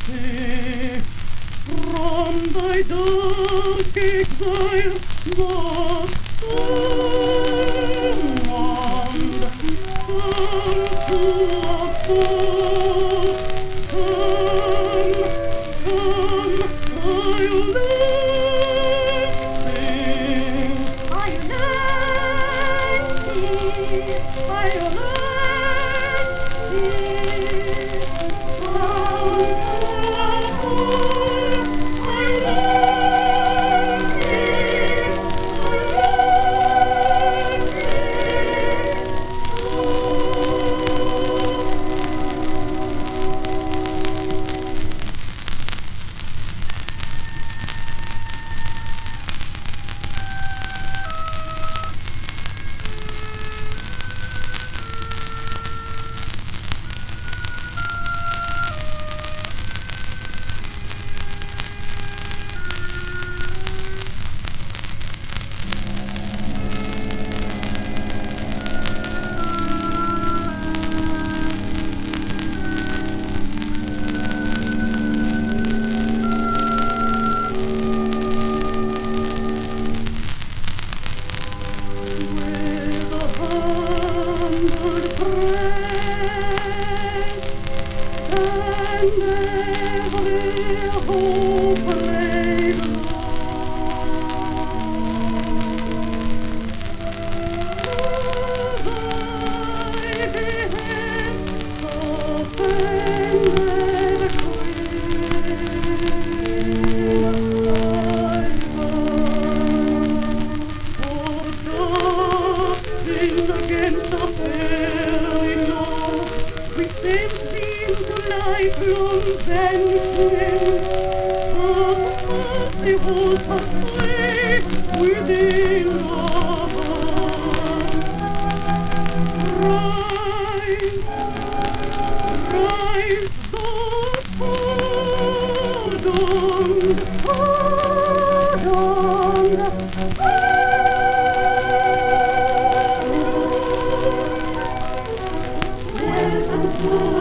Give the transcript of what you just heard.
thee. From thy dark exile must someone come to our soul. Come, are you listening? Are you listening? Are you listening? Come to our soul. Are you listening? Are and every hope laid low. Thy behest, offended Queen, against the fairy law, we same seem to lifelong vanishing. Mercy holds us safe within our hearts. Rise, rise, those pardoned, pardoned.